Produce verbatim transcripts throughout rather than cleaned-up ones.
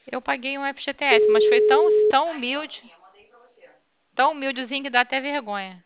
Eu paguei um F G T S, mas foi tão, tão humilde, tão humildezinho que dá até vergonha.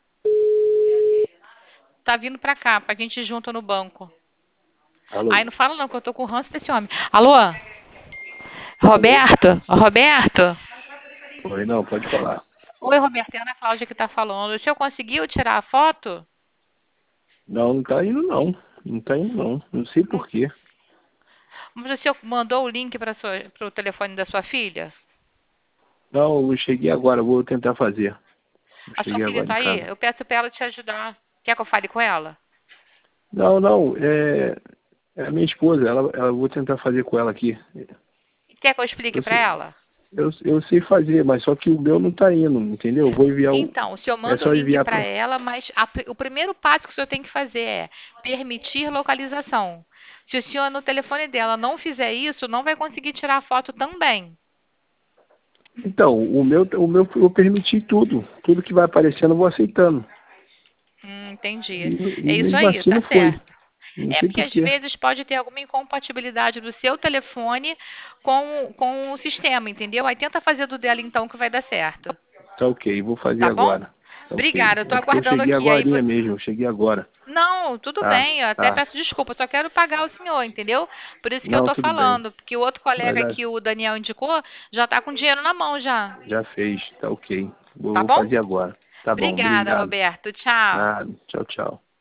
Tá vindo pra cá, pra gente ir junto no banco. Aí Alô? não fala não, que eu tô com o ranço desse homem. Alô? Alô? Roberto? Roberto? Oi, não, pode falar. Oi, Roberto, é a Ana Cláudia que tá falando. O senhor conseguiu tirar a foto? Não, não tá indo não. Não tá indo não. Não sei por quê. Mas o senhor mandou o link para o telefone da sua filha? Não, eu cheguei agora, vou tentar fazer. Eu A sua cheguei filha agora está em aí? casa. Eu peço para ela te ajudar. Quer que eu fale com ela? Não, não, é, é a minha esposa, ela, ela vou tentar fazer com ela aqui. Quer que eu explique Eu para sei, ela? eu, eu sei fazer, mas só que o meu não tá indo, entendeu? Eu vou enviar o. Então, o senhor É manda o só link enviar para para. ela, mas a, o primeiro passo que o senhor tem que fazer é permitir localização. Se o senhor no telefone dela não fizer isso, não vai conseguir tirar a foto também. Então, o meu, o meu eu permiti tudo. Tudo que vai aparecendo eu vou aceitando. Hum, entendi. E, É e isso mesmo aí, assim tá não foi. certo. Não É sei porque por às quê. vezes pode ter alguma incompatibilidade do seu telefone com, com o sistema, entendeu? Aí tenta fazer do dela então que vai dar certo. Tá ok, vou fazer Tá bom? agora. Tá ok. Obrigada, eu tô É porque eu aguardando cheguei aqui. Aí, vo- agorinha mesmo, eu cheguei agora. não, tudo Tá, bem, eu até tá. peço desculpa, eu só quero pagar o senhor, entendeu? Por isso que eu Não, tô tudo bem. falando, porque o outro Vai colega dar. que o Daniel indicou já tá com dinheiro na mão já. Já fez, tá ok. Vou, Tá vou bom? fazer agora. Tá bom, Obrigada, obrigado. Roberto. Tchau. Nada. Tchau, tchau.